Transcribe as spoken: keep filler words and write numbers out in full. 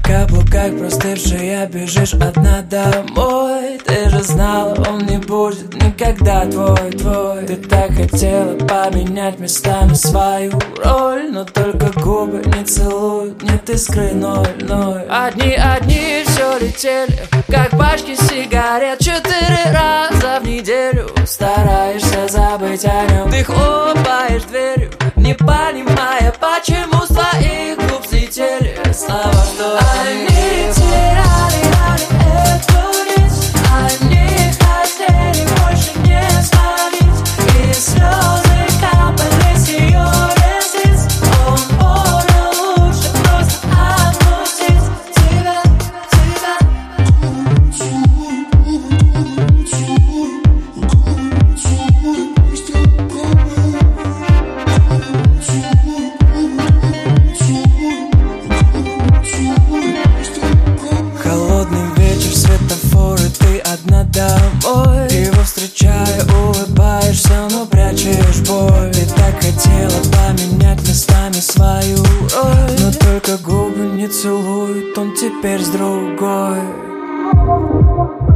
каблуках простывшая бежишь одна домой. Ты же знала, он не будет никогда твой, твой. Ты так хотела поменять местами свою роль, но только губы не целуют, нет искры ноль ноль. Одни, одни все летели, как пачки сигарет. Четыре раза в неделю стараешься забыть о нем. Ты хлопаешь дверью, не понимая, почему с твоих губ слетели слова, что они теряли, рали эту нить. Они хотели больше не звонить, и слезы капали с ее ресниц. Он понял, лучше просто отпустить тебя, тебя. Холодный вечер, светофоры, ты одна домой. Его встречая, улыбаешься, но прячешь боль. Ты так хотела поменять местами свою роль, но только губы не целуют, он теперь с другой.